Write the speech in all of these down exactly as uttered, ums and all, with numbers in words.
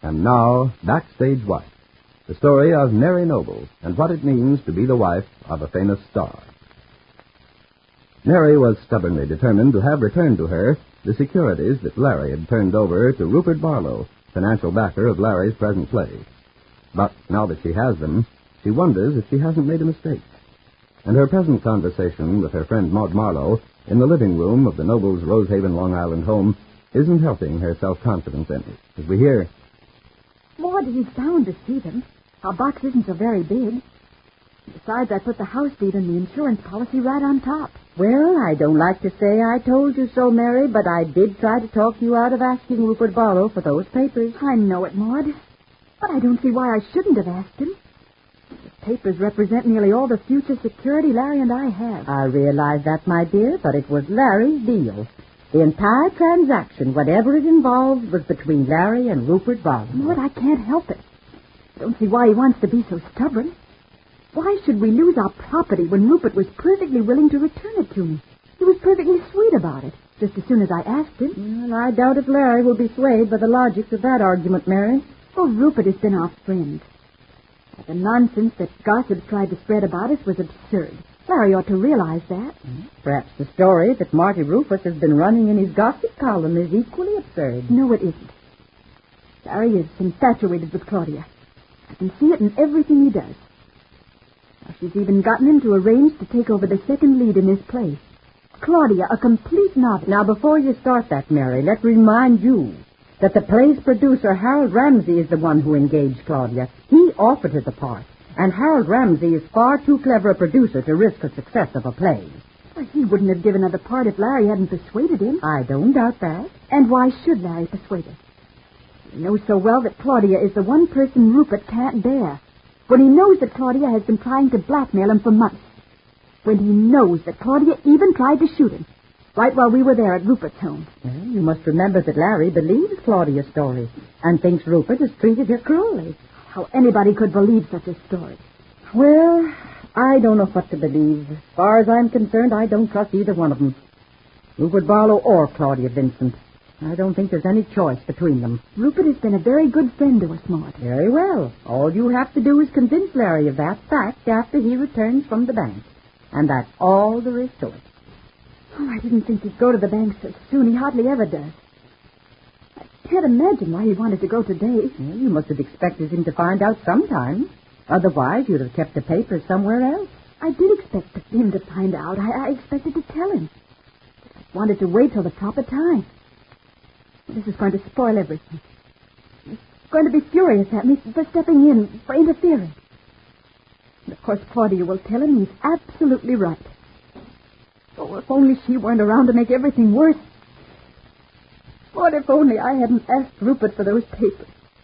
And now, Backstage Wife, the story of Mary Noble and what it means to be the wife of a famous star. Mary was stubbornly determined to have returned to her the securities that Larry had turned over to Rupert Barlow, financial backer of Larry's present play. But now that she has them, she wonders if she hasn't made a mistake. And her present conversation with her friend Maud Marlowe in the living room of the Nobles' Rosehaven, Long Island home isn't helping her self-confidence any. As we hear, Maud, he's bound to see them. Our box isn't so very big. Besides, I put the house deed and the insurance policy right on top. Well, I don't like to say I told you so, Mary, but I did try to talk you out of asking Rupert Barlow for those papers. I know it, Maud. But I don't see why I shouldn't have asked him. The papers represent nearly all the future security Larry and I have. I realize that, my dear, but it was Larry's deal. The entire transaction, whatever it involved, was between Larry and Rupert Barlow. Maud, I can't help it. I don't see why he wants to be so stubborn. Why should we lose our property when Rupert was perfectly willing to return it to me? He was perfectly sweet about it, just as soon as I asked him. Well, I doubt if Larry will be swayed by the logic of that argument, Mary. Oh, Rupert has been our friend. The nonsense that gossip tried to spread about us was absurd. Larry ought to realize that. Perhaps the story that Marty Rufus has been running in his gossip column is equally absurd. No, it isn't. Larry is infatuated with Claudia. I can see it in everything he does. Now, she's even gotten him to arrange to take over the second lead in this play. Claudia, a complete novice. Now, before you start that, Mary, let me remind you that the play's producer, Harold Ramsey, is the one who engaged Claudia. He offered her the part, and Harold Ramsey is far too clever a producer to risk the success of a play. Well, he wouldn't have given her the part if Larry hadn't persuaded him. I don't doubt that. And why should Larry persuade her? He knows so well that Claudia is the one person Rupert can't bear. When he knows that Claudia has been trying to blackmail him for months. When he knows that Claudia even tried to shoot him. Right while we were there at Rupert's home. Well, you must remember that Larry believes Claudia's story and thinks Rupert has treated her cruelly. How anybody could believe such a story. Well, I don't know what to believe. As far as I'm concerned, I don't trust either one of them. Rupert Barlow or Claudia Vincent. I don't think there's any choice between them. Rupert has been a very good friend to us, Maud. Very well. All you have to do is convince Larry of that fact after he returns from the bank. And that's all there is to it. Oh, I didn't think he'd go to the bank so soon. He hardly ever does. I can't imagine why he wanted to go today. Well, you must have expected him to find out sometime. Otherwise, you'd have kept the papers somewhere else. I did expect him to find out. I, I expected to tell him. I wanted to wait till the proper time. This is going to spoil everything. He's going to be furious at me for stepping in, for interfering. And of course, Claudia will tell him he's absolutely right. Oh, if only she weren't around to make everything worse. What if only I hadn't asked Rupert for those papers?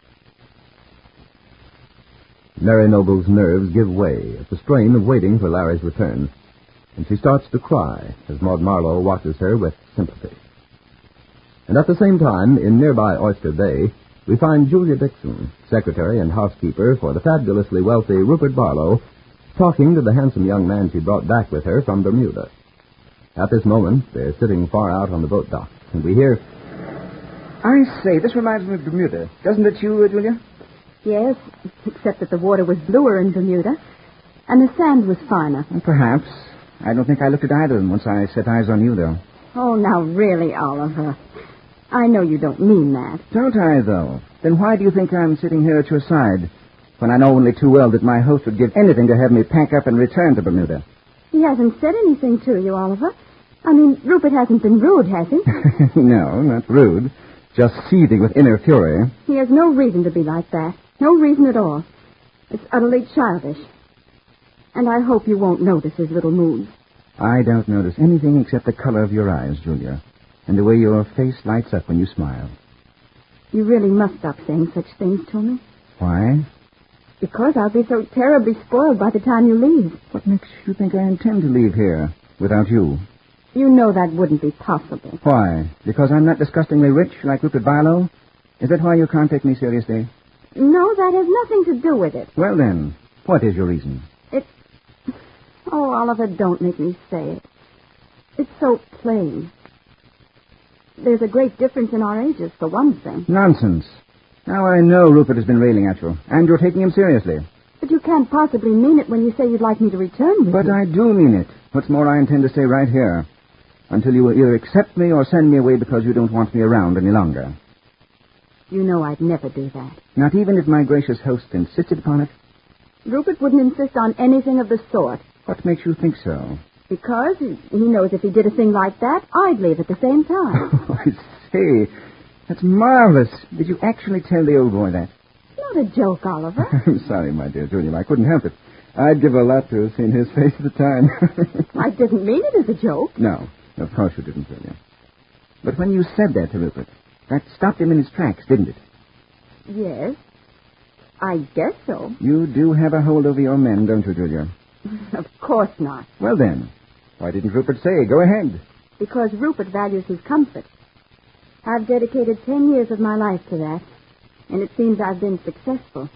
Mary Noble's nerves give way at the strain of waiting for Larry's return, and she starts to cry as Maud Marlowe watches her with sympathy. And at the same time, in nearby Oyster Bay, we find Julia Dixon, secretary and housekeeper for the fabulously wealthy Rupert Barlow, talking to the handsome young man she brought back with her from Bermuda. At this moment, they're sitting far out on the boat dock, and we hear, I say, this reminds me of Bermuda. Doesn't it you, Julia? Yes, except that the water was bluer in Bermuda, and the sand was finer. Well, perhaps. I don't think I looked at either of them once I set eyes on you, though. Oh, now really, Oliver. I know you don't mean that. Don't I, though? Then why do you think I'm sitting here at your side, when I know only too well that my host would give anything to have me pack up and return to Bermuda? He hasn't said anything to you, Oliver. I mean, Rupert hasn't been rude, has he? No, not rude. Just seething with inner fury. He has no reason to be like that. No reason at all. It's utterly childish. And I hope you won't notice his little moods. I don't notice anything except the color of your eyes, Julia, and the way your face lights up when you smile. You really must stop saying such things to me. Why? Because I'll be so terribly spoiled by the time you leave. What makes you think I intend to leave here without you? You know that wouldn't be possible. Why? Because I'm not disgustingly rich like Rupert Barlow? Is that why you can't take me seriously? No, that has nothing to do with it. Well, then, what is your reason? It's... Oh, Oliver, don't make me say it. It's so plain. There's a great difference in our ages, for one thing. Nonsense. Now I know Rupert has been railing at you, and you're taking him seriously. But you can't possibly mean it when you say you'd like me to return with But you. I do mean it. What's more, I intend to stay right here until you will either accept me or send me away because you don't want me around any longer. You know I'd never do that. Not even if my gracious host insisted upon it? Rupert wouldn't insist on anything of the sort. What makes you think so? Because he knows if he did a thing like that, I'd leave at the same time. Oh, I see. That's marvelous. Did you actually tell the old boy that? Not a joke, Oliver. I'm sorry, my dear Julia. I couldn't help it. I'd give a lot to have seen his face at the time. I didn't mean it as a joke. No, of course you didn't, Julia. But when you said that to Rupert, that stopped him in his tracks, didn't it? Yes. I guess so. You do have a hold over your men, don't you, Julia? Of course not. Well, then, why didn't Rupert say, go ahead? Because Rupert values his comfort. I've dedicated ten years of my life to that, and it seems I've been successful.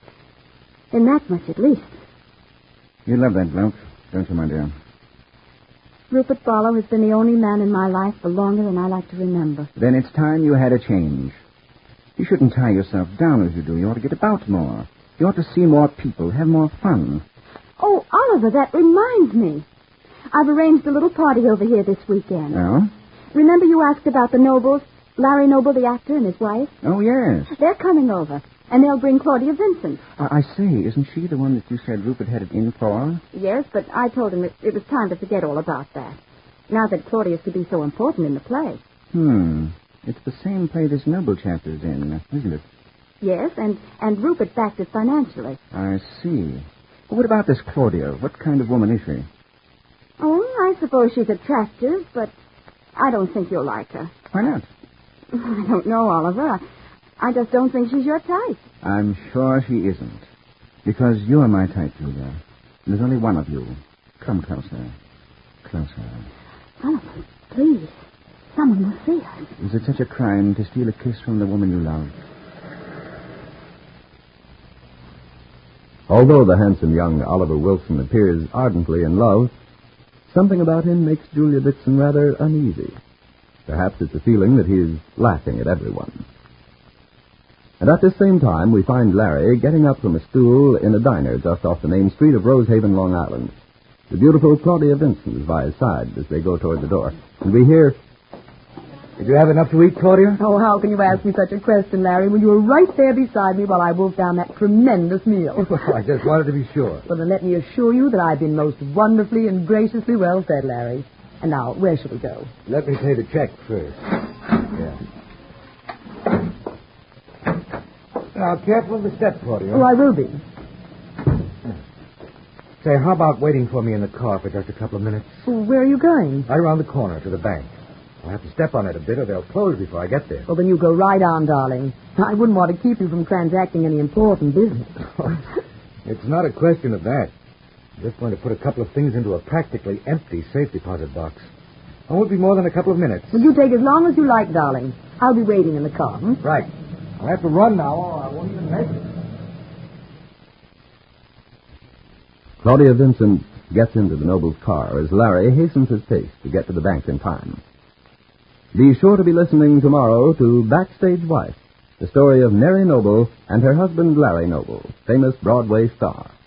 In that much, at least. You love that bloke, don't you, my dear? Rupert Barlow has been the only man in my life for longer than I like to remember. Then it's time you had a change. You shouldn't tie yourself down as you do. You ought to get about more. You ought to see more people, have more fun. Oh, Oliver, that reminds me. I've arranged a little party over here this weekend. Oh? Remember you asked about the Nobles, Larry Noble, the actor, and his wife? Oh, yes. They're coming over, and they'll bring Claudia Vincent. I, I say, isn't she the one that you said Rupert had it in for? Yes, but I told him it, it was time to forget all about that, now that Claudia's to be so important in the play. Hmm. It's the same play this Noble chapter's in, isn't it? Yes, and, and Rupert backed it financially. I see. Well, what about this Claudia? What kind of woman is she? Oh, I suppose she's attractive, but I don't think you'll like her. Why not? I don't know, Oliver. I, I just don't think she's your type. I'm sure she isn't. Because you're my type, Julia. There's only one of you. Come closer. Closer. Oliver, please. Someone will see us. Is it such a crime to steal a kiss from the woman you love? Although the handsome young Oliver Wilson appears ardently in love, something about him makes Julia Dixon rather uneasy. Perhaps it's a feeling that he is laughing at everyone. And at this same time, we find Larry getting up from a stool in a diner just off the main street of Rosehaven, Long Island. The beautiful Claudia Vincent is by his side as they go toward the door. And we hear... Did you have enough to eat, Claudia? Oh, how can you ask me such a question, Larry, when you were right there beside me while I wolfed down that tremendous meal? Well, I just wanted to be sure. Well, then let me assure you that I've been most wonderfully and graciously well fed, Larry. And now, where shall we go? Let me pay the check first. Yeah. Now, careful of the step, Claudia. Oh, I will be. Say, how about waiting for me in the car for just a couple of minutes? Well, where are you going? Right around the corner to the bank. I'll have to step on it a bit or they'll close before I get there. Well, then you go right on, darling. I wouldn't want to keep you from transacting any important business. It's not a question of that. I'm just going to put a couple of things into a practically empty safe deposit box. It won't be more than a couple of minutes. Will you take as long as you like, darling? I'll be waiting in the car. Hmm? Right. I'll have to run now or I won't even make it. Claudia Vincent gets into the Noble's car as Larry hastens his pace to get to the bank in time. Be sure to be listening tomorrow to Backstage Wife, the story of Mary Noble and her husband Larry Noble, famous Broadway star.